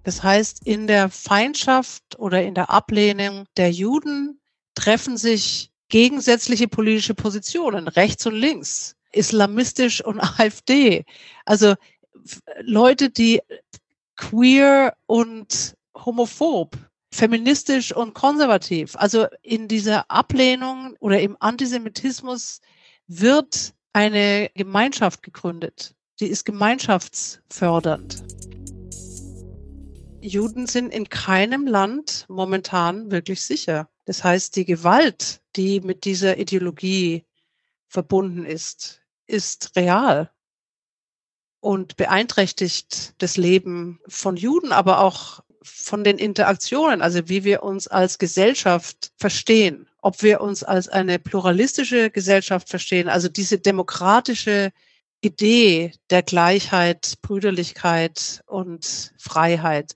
Das heißt, in der Feindschaft oder in der Ablehnung der Juden treffen sich gegensätzliche politische Positionen, rechts und links, islamistisch und AfD. Also Leute, die queer und homophob, feministisch und konservativ. Also in dieser Ablehnung oder im Antisemitismus wird eine Gemeinschaft gegründet. Die ist gemeinschaftsfördernd. Juden sind in keinem Land momentan wirklich sicher. Das heißt, die Gewalt, die mit dieser Ideologie verbunden ist real und beeinträchtigt das Leben von Juden, aber auch von den Interaktionen, also wie wir uns als Gesellschaft verstehen, ob wir uns als eine pluralistische Gesellschaft verstehen, also diese demokratische Idee der Gleichheit, Brüderlichkeit und Freiheit,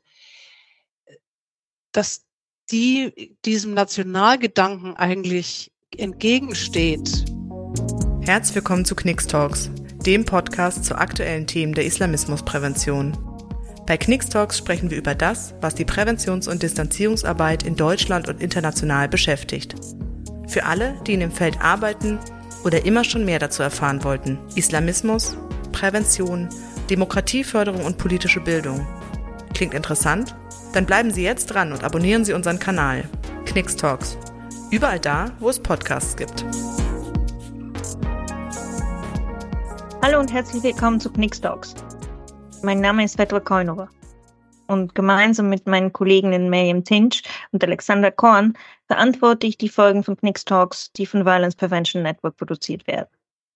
dass die diesem Nationalgedanken eigentlich entgegensteht. Herzlich willkommen zu Knicks Talks, dem Podcast zu aktuellen Themen der Islamismusprävention. Bei Knicks Talks sprechen wir über das, was die Präventions- und Distanzierungsarbeit in Deutschland und international beschäftigt. Für alle, die in dem Feld arbeiten oder immer schon mehr dazu erfahren wollten: Islamismus, Prävention, Demokratieförderung und politische Bildung. Klingt interessant? Dann bleiben Sie jetzt dran und abonnieren Sie unseren Kanal Knicks Talks. Überall da, wo es Podcasts gibt. Hallo und herzlich willkommen zu Knicks Talks. Mein Name ist Petra Koinova und gemeinsam mit meinen Kolleginnen Miriam Tinch und Alexander Korn verantworte ich die Folgen von Knicks Talks, die von Violence Prevention Network produziert werden.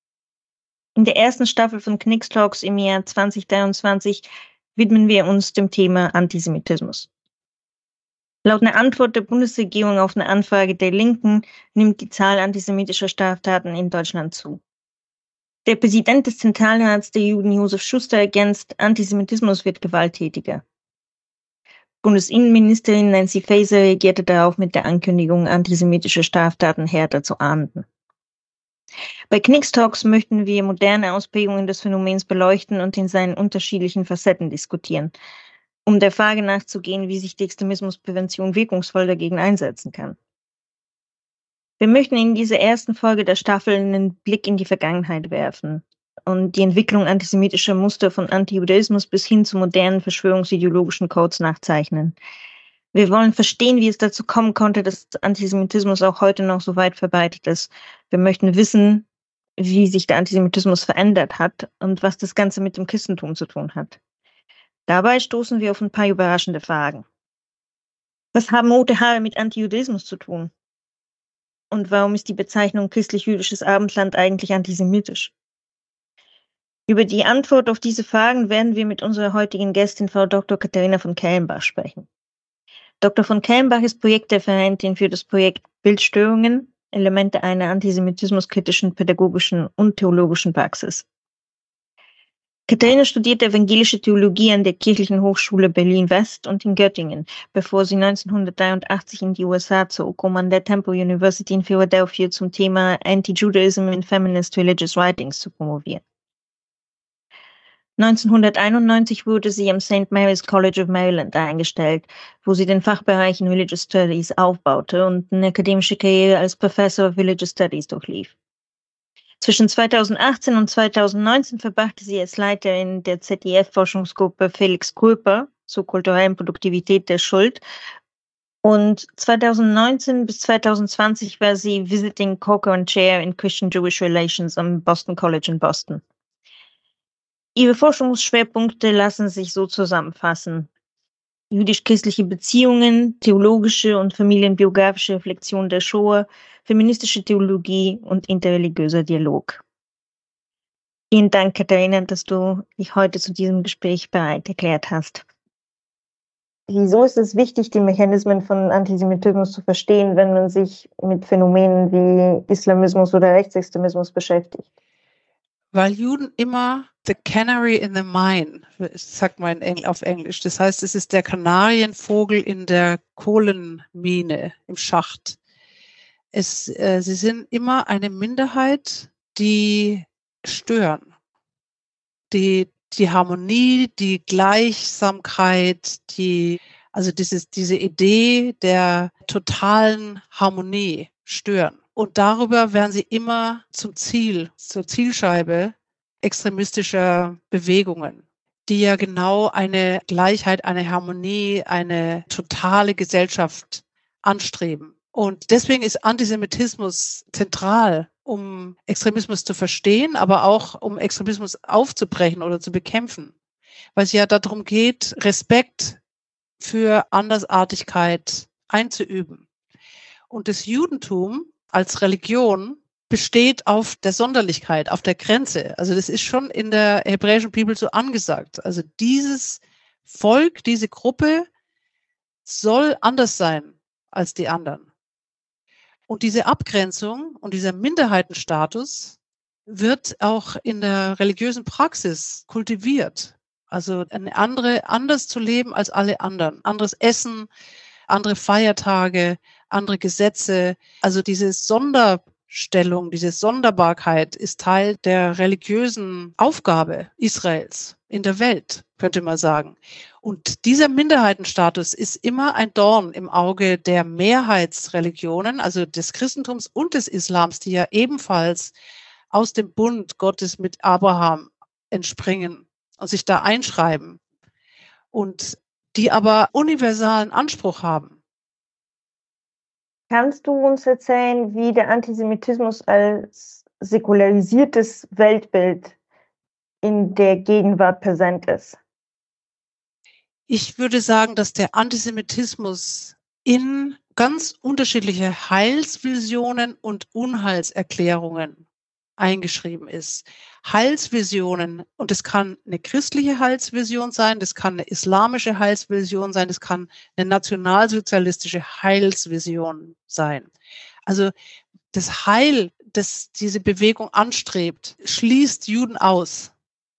In der ersten Staffel von Knicks Talks im Jahr 2023 widmen wir uns dem Thema Antisemitismus. Laut einer Antwort der Bundesregierung auf eine Anfrage der Linken nimmt die Zahl antisemitischer Straftaten in Deutschland zu. Der Präsident des Zentralrats der Juden, Josef Schuster, ergänzt: Antisemitismus wird gewalttätiger. Bundesinnenministerin Nancy Faeser reagierte darauf mit der Ankündigung, antisemitische Straftaten härter zu ahnden. Bei Knicks Talks möchten wir moderne Ausprägungen des Phänomens beleuchten und in seinen unterschiedlichen Facetten diskutieren, um der Frage nachzugehen, wie sich die Extremismusprävention wirkungsvoll dagegen einsetzen kann. Wir möchten in dieser ersten Folge der Staffel einen Blick in die Vergangenheit werfen und die Entwicklung antisemitischer Muster von Antijudaismus bis hin zu modernen verschwörungsideologischen Codes nachzeichnen. Wir wollen verstehen, wie es dazu kommen konnte, dass Antisemitismus auch heute noch so weit verbreitet ist. Wir möchten wissen, wie sich der Antisemitismus verändert hat und was das Ganze mit dem Christentum zu tun hat. Dabei stoßen wir auf ein paar überraschende Fragen. Was haben rote Haare mit Antijudaismus zu tun? Und warum ist die Bezeichnung christlich-jüdisches Abendland eigentlich antisemitisch? Über die Antwort auf diese Fragen werden wir mit unserer heutigen Gästin, Frau Dr. Katharina von Kellenbach, sprechen. Dr. von Kellenbach ist Projektreferentin für das Projekt Bildstörungen, Elemente einer antisemitismuskritischen pädagogischen und theologischen Praxis. Katharina studierte evangelische Theologie an der Kirchlichen Hochschule Berlin-West und in Göttingen, bevor sie 1983 in die USA zog, um an der Temple University in Philadelphia zum Thema Anti-Judaism in Feminist Religious Writings zu promovieren. 1991 wurde sie am St. Mary's College of Maryland eingestellt, wo sie den Fachbereich in Religious Studies aufbaute und eine akademische Karriere als Professor of Religious Studies durchlief. Zwischen 2018 und 2019 verbrachte sie als Leiterin der ZDF-Forschungsgruppe Felix Kulper zur kulturellen Produktivität der Schuld. Und 2019 bis 2020 war sie Visiting Co-Current Chair in Christian Jewish Relations am Boston College in Boston. Ihre Forschungsschwerpunkte lassen sich so zusammenfassen: jüdisch-christliche Beziehungen, theologische und familienbiografische Reflexion der Shoah, feministische Theologie und interreligiöser Dialog. Vielen Dank, Katharina, dass du dich heute zu diesem Gespräch bereit erklärt hast. Wieso ist es wichtig, die Mechanismen von Antisemitismus zu verstehen, wenn man sich mit Phänomenen wie Islamismus oder Rechtsextremismus beschäftigt? Weil Juden immer the canary in the mine, sagt man auf Englisch. Das heißt, es ist der Kanarienvogel in der Kohlenmine, im Schacht. Sie sind immer eine Minderheit, die stören, die die Harmonie, die Gleichsamkeit, also diese Idee der totalen Harmonie stören. Und darüber werden sie immer zur Zielscheibe extremistischer Bewegungen, die ja genau eine Gleichheit, eine Harmonie, eine totale Gesellschaft anstreben. Und deswegen ist Antisemitismus zentral, um Extremismus zu verstehen, aber auch um Extremismus aufzubrechen oder zu bekämpfen. Weil es ja darum geht, Respekt für Andersartigkeit einzuüben. Und das Judentum als Religion besteht auf der Sonderlichkeit, auf der Grenze. Also das ist schon in der hebräischen Bibel so angesagt. Also dieses Volk, diese Gruppe soll anders sein als die anderen. Und diese Abgrenzung und dieser Minderheitenstatus wird auch in der religiösen Praxis kultiviert. Also anders zu leben als alle anderen. Anderes Essen, andere Feiertage, andere Gesetze. Also diese Sonderstellung, diese Sonderbarkeit ist Teil der religiösen Aufgabe Israels in der Welt, könnte man sagen. Und dieser Minderheitenstatus ist immer ein Dorn im Auge der Mehrheitsreligionen, also des Christentums und des Islams, die ja ebenfalls aus dem Bund Gottes mit Abraham entspringen und sich da einschreiben und die aber universalen Anspruch haben. Kannst du uns erzählen, wie der Antisemitismus als säkularisiertes Weltbild in der Gegenwart präsent ist? Ich würde sagen, dass der Antisemitismus in ganz unterschiedliche Heilsvisionen und Unheilserklärungen eingeschrieben ist. Heilsvisionen, und es kann eine christliche Heilsvision sein, das kann eine islamische Heilsvision sein, das kann eine nationalsozialistische Heilsvision sein. Also das Heil, das diese Bewegung anstrebt, schließt Juden aus.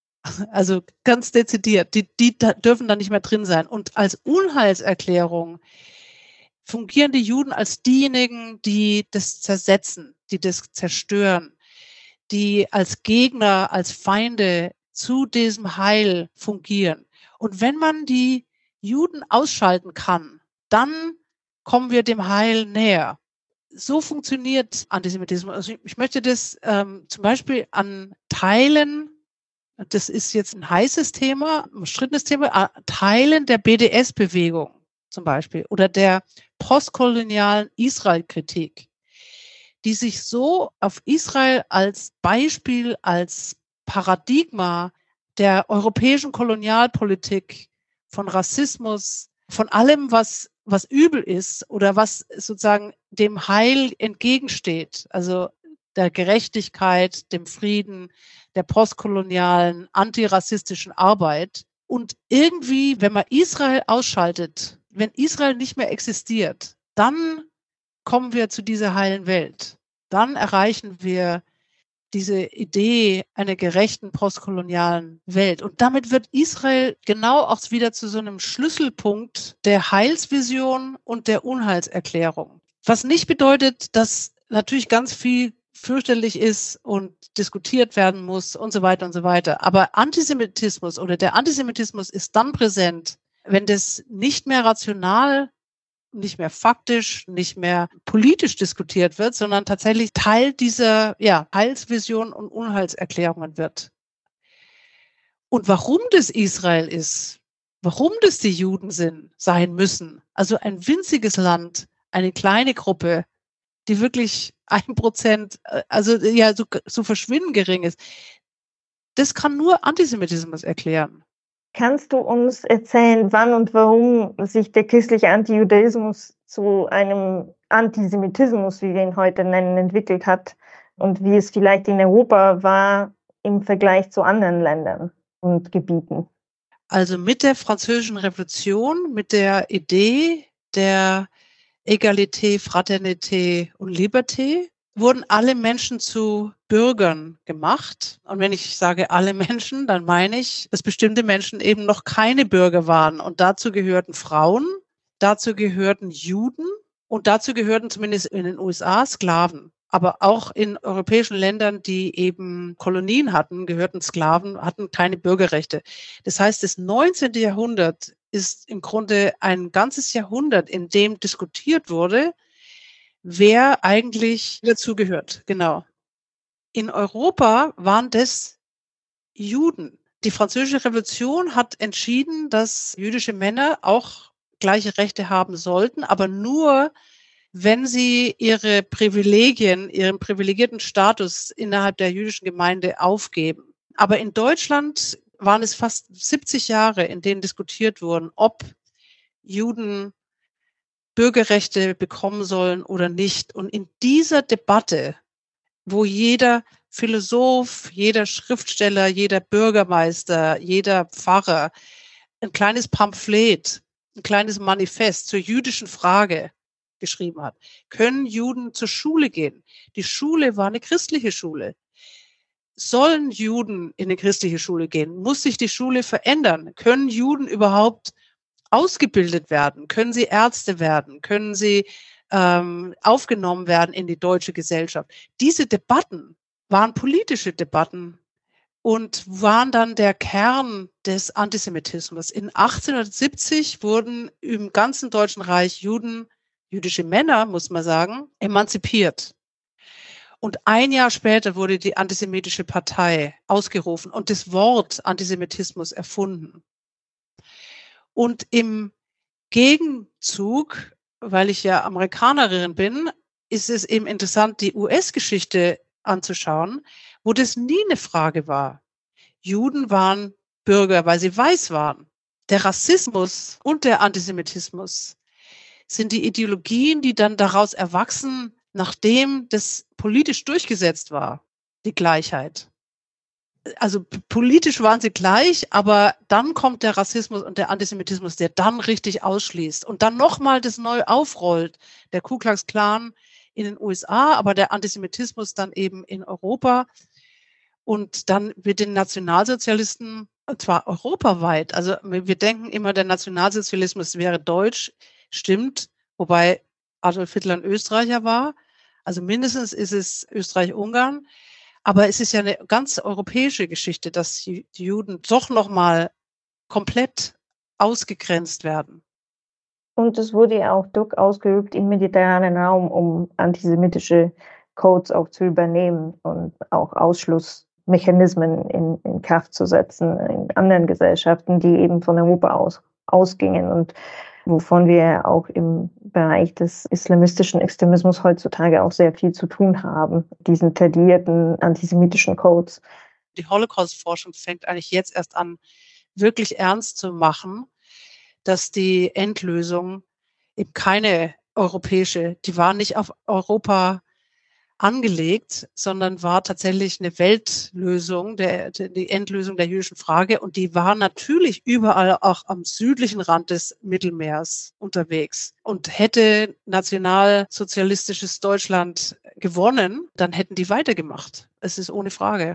Also ganz dezidiert, die dürfen da nicht mehr drin sein. Und als Unheilserklärung fungieren die Juden als diejenigen, die das zersetzen, die das zerstören, die als Gegner, als Feinde zu diesem Heil fungieren. Und wenn man die Juden ausschalten kann, dann kommen wir dem Heil näher. So funktioniert Antisemitismus. Also ich möchte das zum Beispiel an Teilen, das ist jetzt ein heißes Thema, ein umstrittenes Thema, Teilen der BDS-Bewegung zum Beispiel oder der postkolonialen Israel-Kritik, die sich so auf Israel als Beispiel, als Paradigma der europäischen Kolonialpolitik, von Rassismus, von allem, was übel ist oder was sozusagen dem Heil entgegensteht, also der Gerechtigkeit, dem Frieden, der postkolonialen, antirassistischen Arbeit. Und irgendwie, wenn man Israel ausschaltet, wenn Israel nicht mehr existiert, dann kommen wir zu dieser heilen Welt. Dann erreichen wir diese Idee einer gerechten postkolonialen Welt. Und damit wird Israel genau auch wieder zu so einem Schlüsselpunkt der Heilsvision und der Unheilserklärung. Was nicht bedeutet, dass natürlich ganz viel fürchterlich ist und diskutiert werden muss und so weiter und so weiter. Aber Antisemitismus oder der Antisemitismus ist dann präsent, wenn das nicht mehr rational, nicht mehr faktisch, nicht mehr politisch diskutiert wird, sondern tatsächlich Teil dieser Heilsvision und Unheilserklärungen wird. Und warum das Israel ist, warum das die Juden sein müssen, also ein winziges Land, eine kleine Gruppe, die wirklich 1%, also ja so verschwindend gering ist, das kann nur Antisemitismus erklären. Kannst du uns erzählen, wann und warum sich der christliche Antijudaismus zu einem Antisemitismus, wie wir ihn heute nennen, entwickelt hat und wie es vielleicht in Europa war im Vergleich zu anderen Ländern und Gebieten? Also mit der Französischen Revolution, mit der Idee der Egalité, Fraternité und Liberté wurden alle Menschen zu Bürgern gemacht. Und wenn ich sage alle Menschen, dann meine ich, dass bestimmte Menschen eben noch keine Bürger waren. Und dazu gehörten Frauen, dazu gehörten Juden und dazu gehörten zumindest in den USA Sklaven. Aber auch in europäischen Ländern, die eben Kolonien hatten, gehörten Sklaven, hatten keine Bürgerrechte. Das heißt, das 19. Jahrhundert ist im Grunde ein ganzes Jahrhundert, in dem diskutiert wurde, wer eigentlich dazugehört. Genau. In Europa waren das Juden. Die Französische Revolution hat entschieden, dass jüdische Männer auch gleiche Rechte haben sollten, aber nur, wenn sie ihren privilegierten Status innerhalb der jüdischen Gemeinde aufgeben. Aber in Deutschland waren es fast 70 Jahre, in denen diskutiert wurden, ob Juden Bürgerrechte bekommen sollen oder nicht. Und in dieser Debatte, wo jeder Philosoph, jeder Schriftsteller, jeder Bürgermeister, jeder Pfarrer ein kleines Pamphlet, ein kleines Manifest zur jüdischen Frage geschrieben hat. Können Juden zur Schule gehen? Die Schule war eine christliche Schule. Sollen Juden in eine christliche Schule gehen? Muss sich die Schule verändern? Können Juden überhaupt ausgebildet werden? Können sie Ärzte werden? Können sie aufgenommen werden in die deutsche Gesellschaft? Diese Debatten waren politische Debatten und waren dann der Kern des Antisemitismus. In 1870 wurden im ganzen Deutschen Reich jüdische Männer, muss man sagen, emanzipiert. Und ein Jahr später wurde die Antisemitische Partei ausgerufen und das Wort Antisemitismus erfunden. Und im Gegenzug, weil ich ja Amerikanerin bin, ist es eben interessant, die US-Geschichte anzuschauen, wo das nie eine Frage war. Juden waren Bürger, weil sie weiß waren. Der Rassismus und der Antisemitismus sind die Ideologien, die dann daraus erwachsen, nachdem das politisch durchgesetzt war, die Gleichheit. Also politisch waren sie gleich, aber dann kommt der Rassismus und der Antisemitismus, der dann richtig ausschließt und dann nochmal das neu aufrollt. Der Ku Klux Klan in den USA, aber der Antisemitismus dann eben in Europa und dann mit den Nationalsozialisten, und zwar europaweit. Also wir denken immer, der Nationalsozialismus wäre deutsch, stimmt, wobei Adolf Hitler ein Österreicher war. Also mindestens ist es Österreich-Ungarn. Aber es ist ja eine ganz europäische Geschichte, dass die Juden doch nochmal komplett ausgegrenzt werden. Und es wurde ja auch Druck ausgeübt im mediterranen Raum, um antisemitische Codes auch zu übernehmen und auch Ausschlussmechanismen in Kraft zu setzen in anderen Gesellschaften, die eben von Europa ausgingen und wovon wir auch im Bereich des islamistischen Extremismus heutzutage auch sehr viel zu tun haben, diesen tradierten antisemitischen Codes. Die Holocaust-Forschung fängt eigentlich jetzt erst an, wirklich ernst zu machen, dass die Endlösung eben keine europäische, die war nicht auf Europa angelegt, sondern war tatsächlich eine Weltlösung, die Endlösung der jüdischen Frage. Und die war natürlich überall auch am südlichen Rand des Mittelmeers unterwegs. Und hätte nationalsozialistisches Deutschland gewonnen, dann hätten die weitergemacht. Es ist ohne Frage.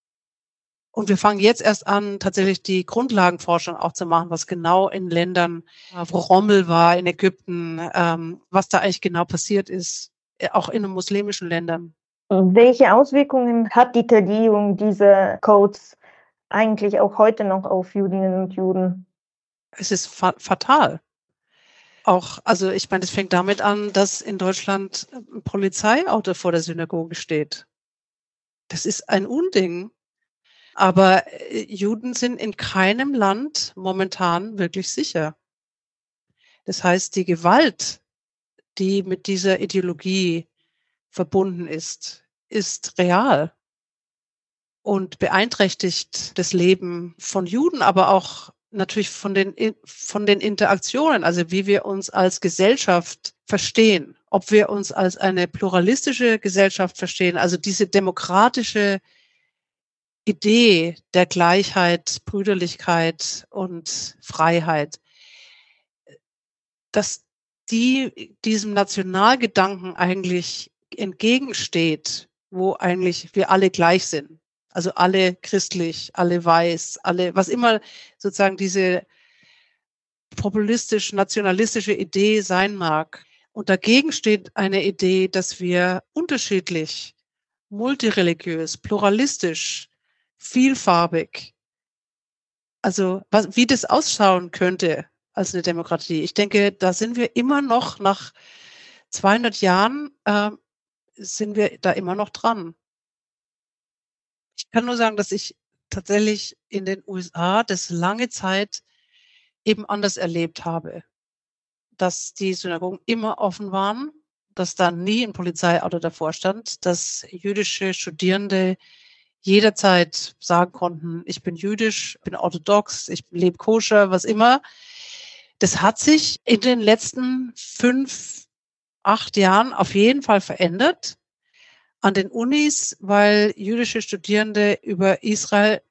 Und wir fangen jetzt erst an, tatsächlich die Grundlagenforschung auch zu machen, was genau in Ländern, wo Rommel war, in Ägypten, was da eigentlich genau passiert ist, auch in den muslimischen Ländern. Welche Auswirkungen hat die Tradierung dieser Codes eigentlich auch heute noch auf Jüdinnen und Juden? Es ist fatal. Auch, also ich meine, es fängt damit an, dass in Deutschland ein Polizeiauto vor der Synagoge steht. Das ist ein Unding. Aber Juden sind in keinem Land momentan wirklich sicher. Das heißt, die Gewalt, die mit dieser Ideologie verbunden ist, ist real und beeinträchtigt das Leben von Juden, aber auch natürlich von den Interaktionen, also wie wir uns als Gesellschaft verstehen, ob wir uns als eine pluralistische Gesellschaft verstehen, also diese demokratische Idee der Gleichheit, Brüderlichkeit und Freiheit, dass diesem Nationalgedanken eigentlich entgegensteht, wo eigentlich wir alle gleich sind. Also alle christlich, alle weiß, alle, was immer sozusagen diese populistisch-nationalistische Idee sein mag. Und dagegen steht eine Idee, dass wir unterschiedlich, multireligiös, pluralistisch, vielfarbig, also wie das ausschauen könnte als eine Demokratie. Ich denke, da sind wir immer noch nach 200 Jahren, sind wir da immer noch dran. Ich kann nur sagen, dass ich tatsächlich in den USA das lange Zeit eben anders erlebt habe, dass die Synagogen immer offen waren, dass da nie ein Polizeiauto davor stand, dass jüdische Studierende jederzeit sagen konnten, ich bin jüdisch, bin orthodox, ich lebe koscher, was immer. Das hat sich in den letzten 5, 8 Jahren auf jeden Fall verändert an den Unis, weil jüdische Studierende über Israel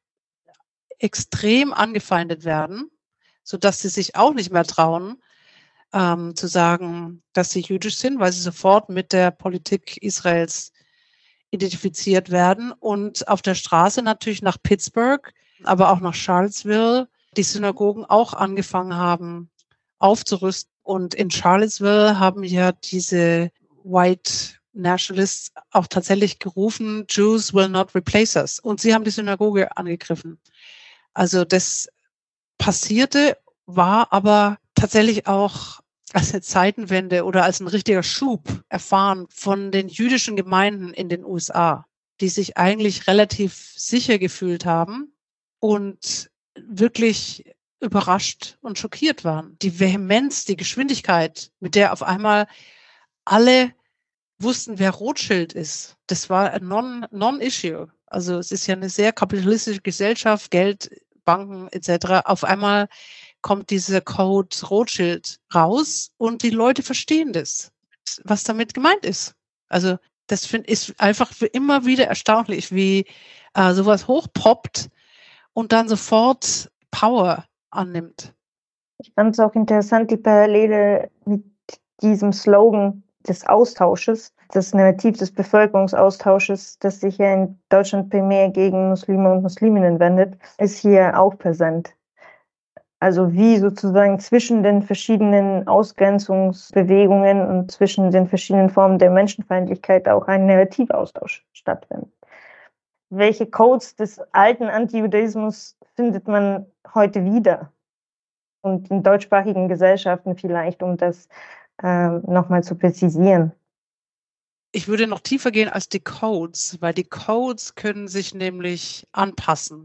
extrem angefeindet werden, sodass sie sich auch nicht mehr trauen, zu sagen, dass sie jüdisch sind, weil sie sofort mit der Politik Israels identifiziert werden. Und auf der Straße natürlich nach Pittsburgh, aber auch nach Charlottesville, die Synagogen auch angefangen haben aufzurüsten. Und in Charlottesville haben ja diese White Nationalists auch tatsächlich gerufen, Jews will not replace us. Und sie haben die Synagoge angegriffen. Also das passierte, war aber tatsächlich auch als eine Zeitenwende oder als ein richtiger Schub erfahren von den jüdischen Gemeinden in den USA, die sich eigentlich relativ sicher gefühlt haben und wirklich überrascht und schockiert waren. Die Vehemenz, die Geschwindigkeit, mit der auf einmal alle wussten, wer Rothschild ist, das war ein Non-Issue. Also es ist ja eine sehr kapitalistische Gesellschaft, Geld, Banken etc. Auf einmal kommt dieser Code Rothschild raus und die Leute verstehen das, was damit gemeint ist. Also das ist einfach für immer wieder erstaunlich, wie sowas hochpoppt und dann sofort Power annimmt. Ich fand es auch interessant, die Parallele mit diesem Slogan des Austausches, das Narrativ des Bevölkerungsaustausches, das sich ja in Deutschland primär gegen Muslime und Musliminnen wendet, ist hier auch präsent. Also wie sozusagen zwischen den verschiedenen Ausgrenzungsbewegungen und zwischen den verschiedenen Formen der Menschenfeindlichkeit auch ein Narrativaustausch stattfindet. Welche Codes des alten Antijudaismus findet man heute wieder? Und in deutschsprachigen Gesellschaften vielleicht, um das nochmal zu präzisieren. Ich würde noch tiefer gehen als die Codes, weil die Codes können sich nämlich anpassen.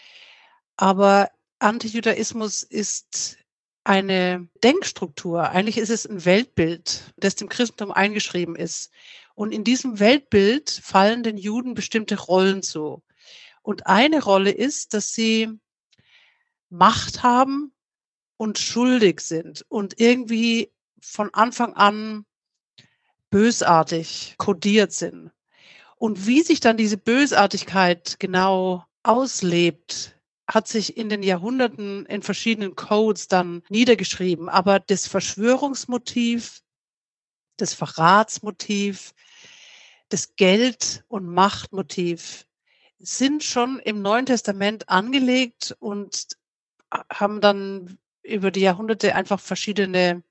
Aber Antijudaismus ist eine Denkstruktur. Eigentlich ist es ein Weltbild, das dem Christentum eingeschrieben ist. Und in diesem Weltbild fallen den Juden bestimmte Rollen zu. Und eine Rolle ist, dass sie Macht haben und schuldig sind und irgendwie von Anfang an bösartig kodiert sind. Und wie sich dann diese Bösartigkeit genau auslebt, hat sich in den Jahrhunderten in verschiedenen Codes dann niedergeschrieben. Aber das Verschwörungsmotiv, das Verratsmotiv, das Geld- und Machtmotiv sind schon im Neuen Testament angelegt und haben dann über die Jahrhunderte einfach verschiedene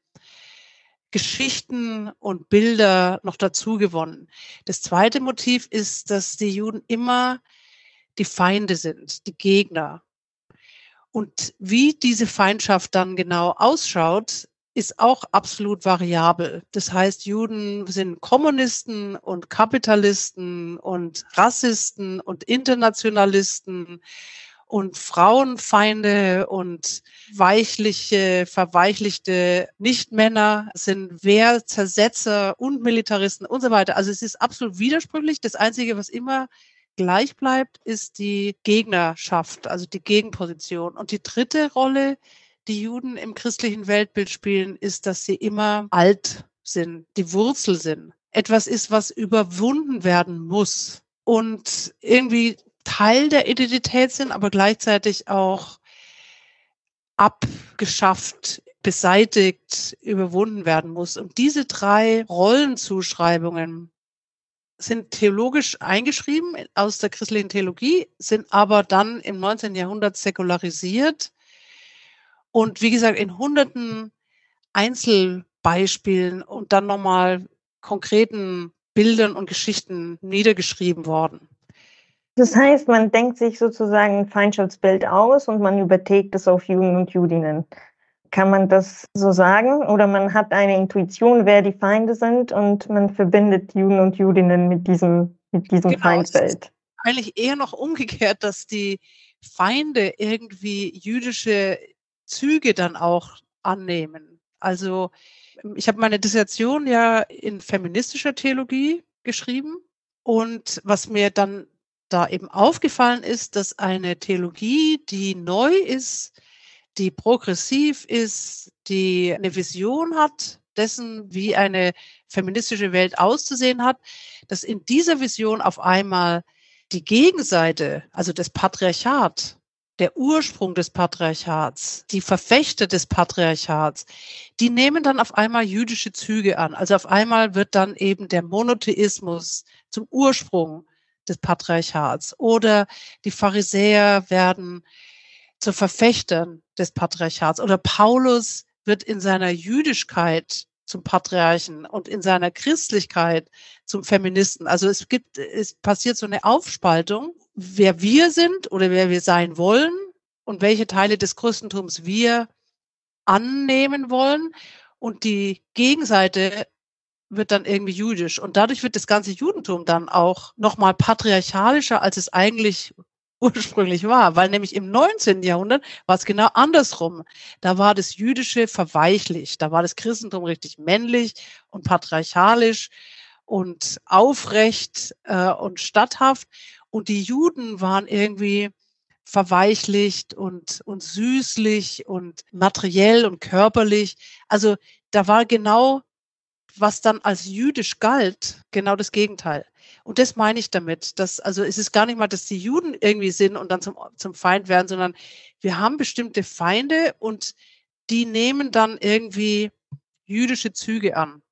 Geschichten und Bilder noch dazu gewonnen. Das zweite Motiv ist, dass die Juden immer die Feinde sind, die Gegner. Und wie diese Feindschaft dann genau ausschaut, ist auch absolut variabel. Das heißt, Juden sind Kommunisten und Kapitalisten und Rassisten und Internationalisten und Frauenfeinde und verweichlichte Nichtmänner sind Wehrzersetzer und Militaristen und so weiter. Also es ist absolut widersprüchlich. Das Einzige, was immer gleich bleibt, ist die Gegnerschaft, also die Gegenposition. Und die dritte Rolle, die Juden im christlichen Weltbild spielen, ist, dass sie immer alt sind, die Wurzel sind. Etwas ist, was überwunden werden muss und irgendwie Teil der Identität sind, aber gleichzeitig auch abgeschafft, beseitigt, überwunden werden muss. Und diese 3 Rollenzuschreibungen sind theologisch eingeschrieben aus der christlichen Theologie, sind aber dann im 19. Jahrhundert säkularisiert und wie gesagt in hunderten Beispielen und dann nochmal konkreten Bildern und Geschichten niedergeschrieben worden. Das heißt, man denkt sich sozusagen ein Feindschaftsbild aus und man überträgt es auf Juden und Judinnen. Kann man das so sagen? Oder man hat eine Intuition, wer die Feinde sind und man verbindet Juden und Judinnen mit diesem Genau, Feindbild. es ist eigentlich eher noch umgekehrt, dass die Feinde irgendwie jüdische Züge dann auch annehmen. Also ich habe meine Dissertation ja in feministischer Theologie geschrieben und was mir dann da eben aufgefallen ist, dass eine Theologie, die neu ist, die progressiv ist, die eine Vision hat dessen, wie eine feministische Welt auszusehen hat, dass in dieser Vision auf einmal die Gegenseite, also das Patriarchat, der Ursprung des Patriarchats, die Verfechter des Patriarchats, die nehmen dann auf einmal jüdische Züge an. Also auf einmal wird dann eben der Monotheismus zum Ursprung des Patriarchats oder die Pharisäer werden zu Verfechtern des Patriarchats oder Paulus wird in seiner Jüdischkeit zum Patriarchen und in seiner Christlichkeit zum Feministen. Also es passiert so eine Aufspaltung, wer wir sind oder wer wir sein wollen und welche Teile des Christentums wir annehmen wollen. Und die Gegenseite wird dann irgendwie jüdisch. Und dadurch wird das ganze Judentum dann auch nochmal patriarchalischer, als es eigentlich ursprünglich war, weil nämlich im 19. Jahrhundert war es genau andersrum. Da war das Jüdische verweichlicht, da war das Christentum richtig männlich und patriarchalisch und aufrecht und statthaft und die Juden waren irgendwie verweichlicht und süßlich und materiell und körperlich. Also da war genau, was dann als jüdisch galt, genau das Gegenteil. Und das meine ich damit, dass, also es ist gar nicht mal, dass die Juden irgendwie sind und dann zum Feind werden, sondern wir haben bestimmte Feinde und die nehmen dann irgendwie jüdische Züge an.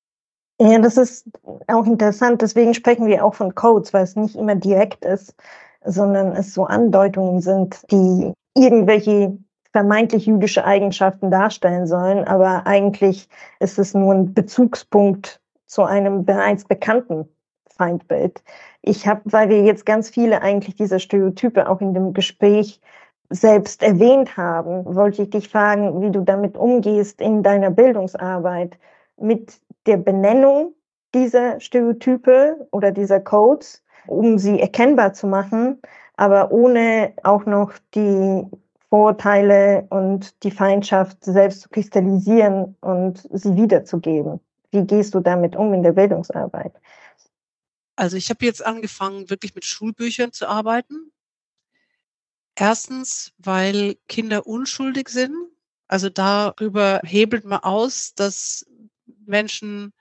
Ja, das ist auch interessant. Deswegen sprechen wir auch von Codes, weil es nicht immer direkt ist, sondern es so Andeutungen sind, die irgendwelche vermeintlich jüdische Eigenschaften darstellen sollen. Aber eigentlich ist es nur ein Bezugspunkt zu einem bereits bekannten Feindbild. Weil wir jetzt ganz viele eigentlich dieser Stereotype auch in dem Gespräch selbst erwähnt haben, wollte ich dich fragen, wie du damit umgehst in deiner Bildungsarbeit mit der Benennung dieser Stereotype oder dieser Codes, um sie erkennbar zu machen, aber ohne auch noch die Vorurteile und die Feindschaft selbst zu kristallisieren und sie wiederzugeben. Wie gehst du damit um in der Bildungsarbeit? Also ich habe jetzt angefangen, wirklich mit Schulbüchern zu arbeiten. Erstens, weil Kinder unschuldig sind. Also darüber hebelt man aus, dass Menschen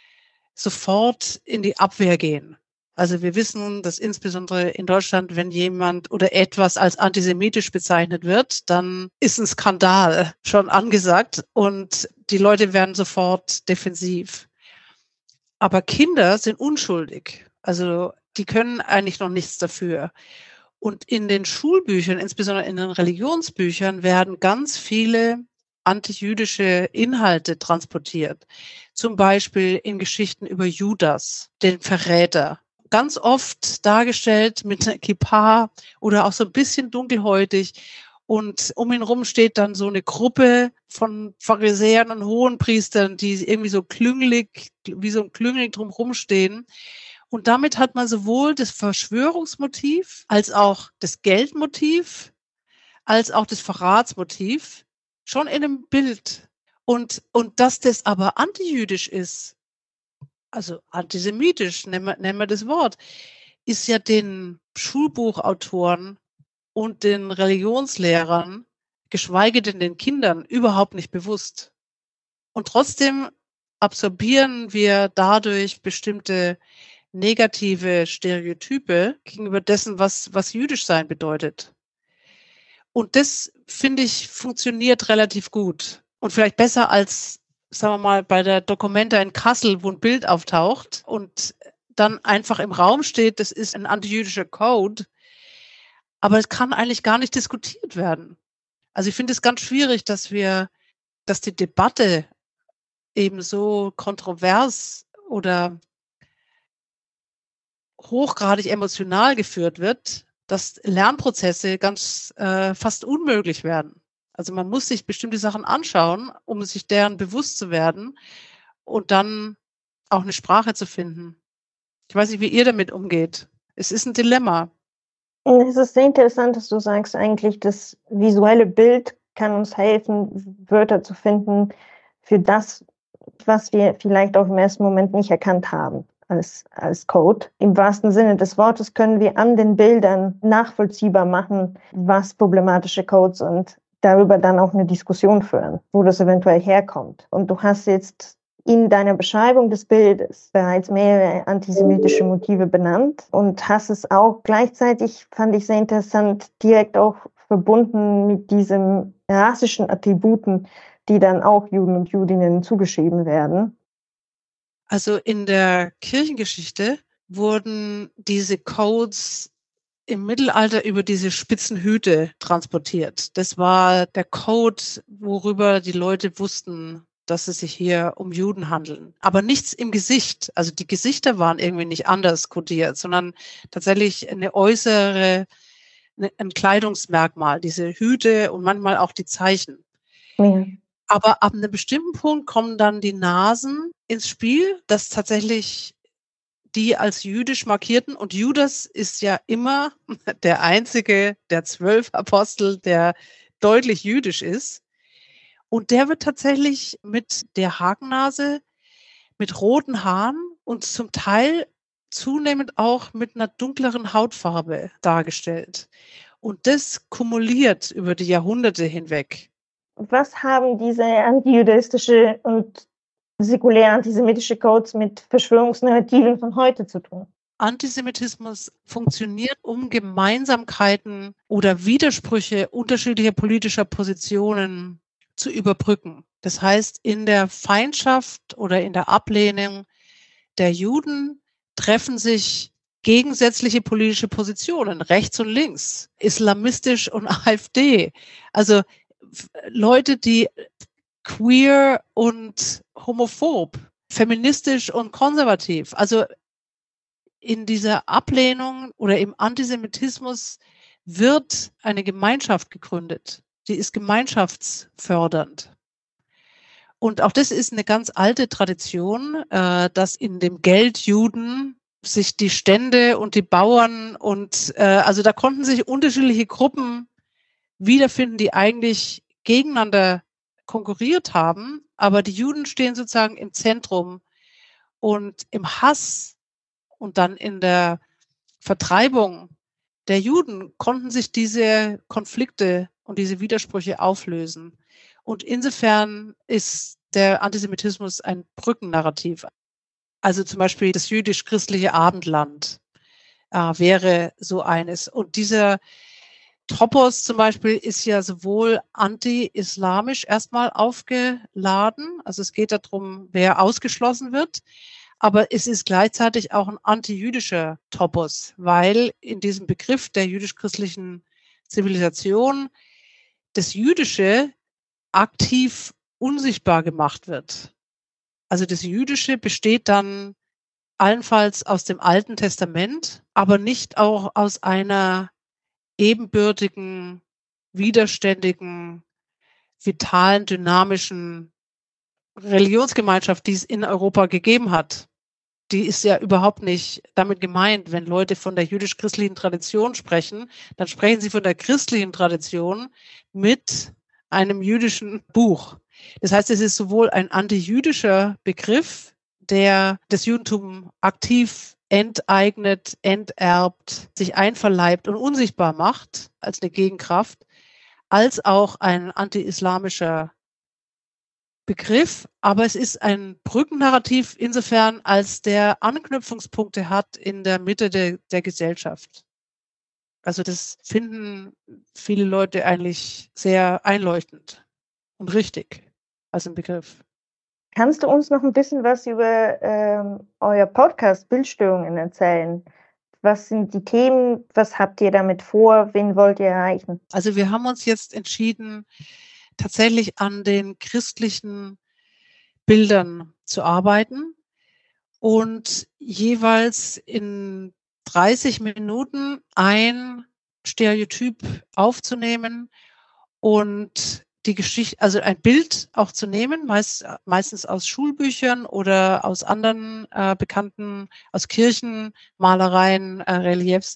sofort in die Abwehr gehen. Also wir wissen, dass insbesondere in Deutschland, wenn jemand oder etwas als antisemitisch bezeichnet wird, dann ist ein Skandal schon angesagt und die Leute werden sofort defensiv. Aber Kinder sind unschuldig. Also die können eigentlich noch nichts dafür. Und in den Schulbüchern, insbesondere in den Religionsbüchern, werden ganz viele antijüdische Inhalte transportiert. Zum Beispiel in Geschichten über Judas, den Verräter. Ganz oft dargestellt mit einer Kippa oder auch so ein bisschen dunkelhäutig. Und um ihn rum steht dann so eine Gruppe von Pharisäern und Hohenpriestern, die irgendwie so klüngelig, wie so ein Klüngel drumherum stehen. Und damit hat man sowohl das Verschwörungsmotiv als auch das Geldmotiv, als auch das Verratsmotiv schon in einem Bild. Und dass das aber antijüdisch ist, also antisemitisch, nennen wir das Wort, ist ja den Schulbuchautoren und den Religionslehrern, geschweige denn den Kindern, überhaupt nicht bewusst. Und trotzdem absorbieren wir dadurch bestimmte negative Stereotype gegenüber dessen, was jüdisch sein bedeutet. Und das, finde ich, funktioniert relativ gut. Und vielleicht besser als, sagen wir mal, bei der Documenta in Kassel, wo ein Bild auftaucht und dann einfach im Raum steht, das ist ein antijüdischer Code. Aber es kann eigentlich gar nicht diskutiert werden. Also ich finde es ganz schwierig, dass die Debatte eben so kontrovers oder hochgradig emotional geführt wird, dass Lernprozesse ganz fast unmöglich werden. Also man muss sich bestimmte Sachen anschauen, um sich deren bewusst zu werden und dann auch eine Sprache zu finden. Ich weiß nicht, wie ihr damit umgeht. Es ist ein Dilemma. Es ist sehr interessant, dass du sagst eigentlich, das visuelle Bild kann uns helfen, Wörter zu finden für das, was wir vielleicht auch im ersten Moment nicht erkannt haben als Code. Im wahrsten Sinne des Wortes können wir an den Bildern nachvollziehbar machen, was problematische Codes sind, darüber dann auch eine Diskussion führen, wo das eventuell herkommt. Und du hast jetzt in deiner Beschreibung des Bildes bereits mehrere antisemitische Motive benannt und hast es auch gleichzeitig, fand ich sehr interessant, direkt auch verbunden mit diesen rassischen Attributen, die dann auch Juden und Judinnen zugeschrieben werden. Also in der Kirchengeschichte wurden diese Codes im Mittelalter über diese spitzen Hüte transportiert. Das war der Code, worüber die Leute wussten, dass es sich hier um Juden handeln. Aber nichts im Gesicht. Also die Gesichter waren irgendwie nicht anders kodiert, sondern tatsächlich ein Kleidungsmerkmal, diese Hüte und manchmal auch die Zeichen. Ja. Aber ab einem bestimmten Punkt kommen dann die Nasen ins Spiel, dass tatsächlich die als jüdisch markierten, und Judas ist ja immer der einzige der 12 Apostel, der deutlich jüdisch ist. Und der wird tatsächlich mit der Hakennase, mit roten Haaren und zum Teil zunehmend auch mit einer dunkleren Hautfarbe dargestellt. Und das kumuliert über die Jahrhunderte hinweg. Was haben diese antijüdistische und säkulär antisemitische Codes mit Verschwörungsnarrativen von heute zu tun? Antisemitismus funktioniert, um Gemeinsamkeiten oder Widersprüche unterschiedlicher politischer Positionen zu überbrücken. Das heißt, in der Feindschaft oder in der Ablehnung der Juden treffen sich gegensätzliche politische Positionen, rechts und links, islamistisch und AfD. Also Leute, die queer und homophob, feministisch und konservativ. Also in dieser Ablehnung oder im Antisemitismus wird eine Gemeinschaft gegründet. Die ist gemeinschaftsfördernd. Und auch das ist eine ganz alte Tradition, dass in dem Geldjuden sich die Stände und die Bauern und also da konnten sich unterschiedliche Gruppen wiederfinden, die eigentlich gegeneinander konkurriert haben, aber die Juden stehen sozusagen im Zentrum und im Hass und dann in der Vertreibung der Juden konnten sich diese Konflikte und diese Widersprüche auflösen. Und insofern ist der Antisemitismus ein Brückennarrativ. Also zum Beispiel das jüdisch-christliche Abendland wäre so eines. Und dieser Topos zum Beispiel ist ja sowohl anti-islamisch erstmal aufgeladen, also es geht darum, wer ausgeschlossen wird, aber es ist gleichzeitig auch ein anti-jüdischer Topos, weil in diesem Begriff der jüdisch-christlichen Zivilisation das Jüdische aktiv unsichtbar gemacht wird. Also das Jüdische besteht dann allenfalls aus dem Alten Testament, aber nicht auch aus einer ebenbürtigen, widerständigen, vitalen, dynamischen Religionsgemeinschaft, die es in Europa gegeben hat. Die ist ja überhaupt nicht damit gemeint. Wenn Leute von der jüdisch-christlichen Tradition sprechen, dann sprechen sie von der christlichen Tradition mit einem jüdischen Buch. Das heißt, es ist sowohl ein antijüdischer Begriff, der das Judentum aktiv enteignet, enterbt, sich einverleibt und unsichtbar macht als eine Gegenkraft, als auch ein anti-islamischer Begriff, aber es ist ein Brückennarrativ insofern, als der Anknüpfungspunkte hat in der Mitte der Gesellschaft. Also das finden viele Leute eigentlich sehr einleuchtend und richtig als ein Begriff. Kannst du uns noch ein bisschen was über euer Podcast Bildstörungen erzählen? Was sind die Themen? Was habt ihr damit vor? Wen wollt ihr erreichen? Also wir haben uns jetzt entschieden, tatsächlich an den christlichen Bildern zu arbeiten und jeweils in 30 Minuten ein Stereotyp aufzunehmen und die Geschichte, also ein Bild auch zu nehmen, meistens aus Schulbüchern oder aus anderen bekannten, aus Kirchen, Malereien, Reliefs,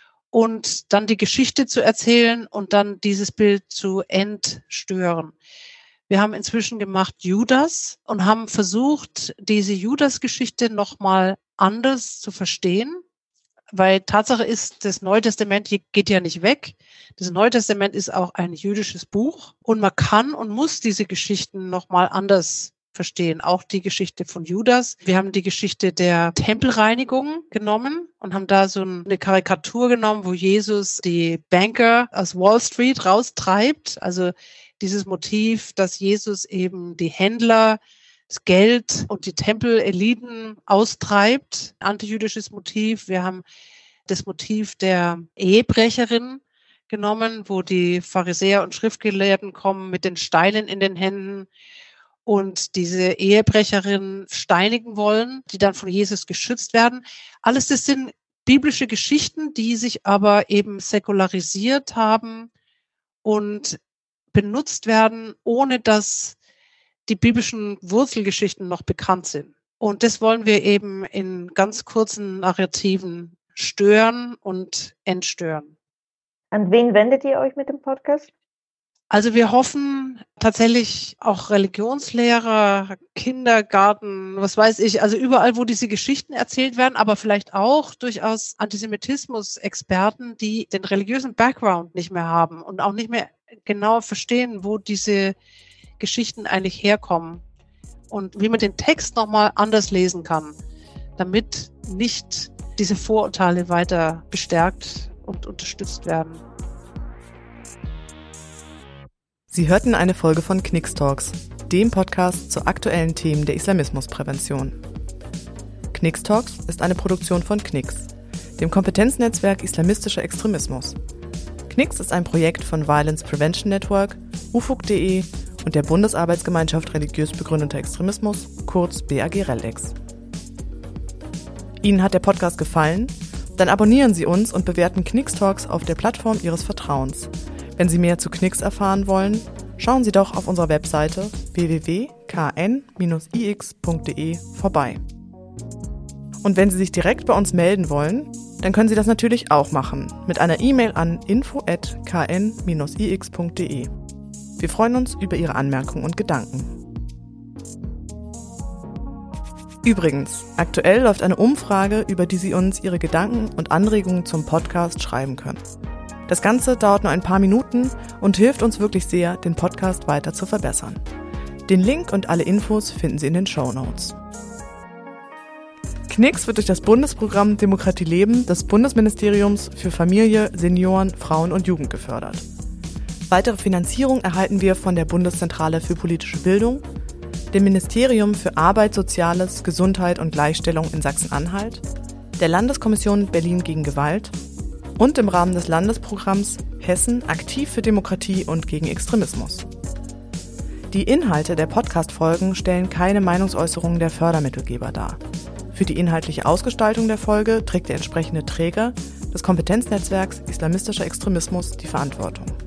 und dann die Geschichte zu erzählen und dann dieses Bild zu entstören. Wir haben inzwischen gemacht Judas und haben versucht, diese Judas-Geschichte nochmal anders zu verstehen, weil Tatsache ist, das Neue Testament geht ja nicht weg. Das Neue Testament ist auch ein jüdisches Buch und man kann und muss diese Geschichten nochmal anders verstehen. Auch die Geschichte von Judas. Wir haben die Geschichte der Tempelreinigung genommen und haben da so eine Karikatur genommen, wo Jesus die Banker aus Wall Street raustreibt. Also dieses Motiv, dass Jesus eben die Händler, das Geld und die Tempeleliten austreibt. Antijüdisches Motiv. Wir haben das Motiv der Ehebrecherin genommen, wo die Pharisäer und Schriftgelehrten kommen mit den Steinen in den Händen und diese Ehebrecherin steinigen wollen, die dann von Jesus geschützt werden. Alles das sind biblische Geschichten, die sich aber eben säkularisiert haben und benutzt werden, ohne dass die biblischen Wurzelgeschichten noch bekannt sind. Und das wollen wir eben in ganz kurzen Narrativen stören und entstören. An wen wendet ihr euch mit dem Podcast? Also wir hoffen tatsächlich auch Religionslehrer, Kindergarten, was weiß ich, also überall, wo diese Geschichten erzählt werden, aber vielleicht auch durchaus Antisemitismus-Experten, die den religiösen Background nicht mehr haben und auch nicht mehr genau verstehen, wo diese Geschichten eigentlich herkommen und wie man den Text nochmal anders lesen kann, damit nicht diese Vorurteile weiter bestärkt und unterstützt werden. Sie hörten eine Folge von Knicks Talks, dem Podcast zu aktuellen Themen der Islamismusprävention. Knicks Talks ist eine Produktion von Knicks, dem Kompetenznetzwerk islamistischer Extremismus. Knicks ist ein Projekt von Violence Prevention Network, ufuk.de und der Bundesarbeitsgemeinschaft religiös begründeter Extremismus, kurz BAG-RELEX. Ihnen hat der Podcast gefallen? Dann abonnieren Sie uns und bewerten Knicks Talks auf der Plattform Ihres Vertrauens. Wenn Sie mehr zu Knicks erfahren wollen, schauen Sie doch auf unserer Webseite www.kn-ix.de vorbei. Und wenn Sie sich direkt bei uns melden wollen, dann können Sie das natürlich auch machen mit einer E-Mail an info@kn-ix.de. Wir freuen uns über Ihre Anmerkungen und Gedanken. Übrigens, aktuell läuft eine Umfrage, über die Sie uns Ihre Gedanken und Anregungen zum Podcast schreiben können. Das Ganze dauert nur ein paar Minuten und hilft uns wirklich sehr, den Podcast weiter zu verbessern. Den Link und alle Infos finden Sie in den Shownotes. Knicks wird durch das Bundesprogramm Demokratie Leben des Bundesministeriums für Familie, Senioren, Frauen und Jugend gefördert. Weitere Finanzierung erhalten wir von der Bundeszentrale für politische Bildung, dem Ministerium für Arbeit, Soziales, Gesundheit und Gleichstellung in Sachsen-Anhalt, der Landeskommission Berlin gegen Gewalt und im Rahmen des Landesprogramms Hessen aktiv für Demokratie und gegen Extremismus. Die Inhalte der Podcast-Folgen stellen keine Meinungsäußerungen der Fördermittelgeber dar. Für die inhaltliche Ausgestaltung der Folge trägt der entsprechende Träger des Kompetenznetzwerks Islamistischer Extremismus die Verantwortung.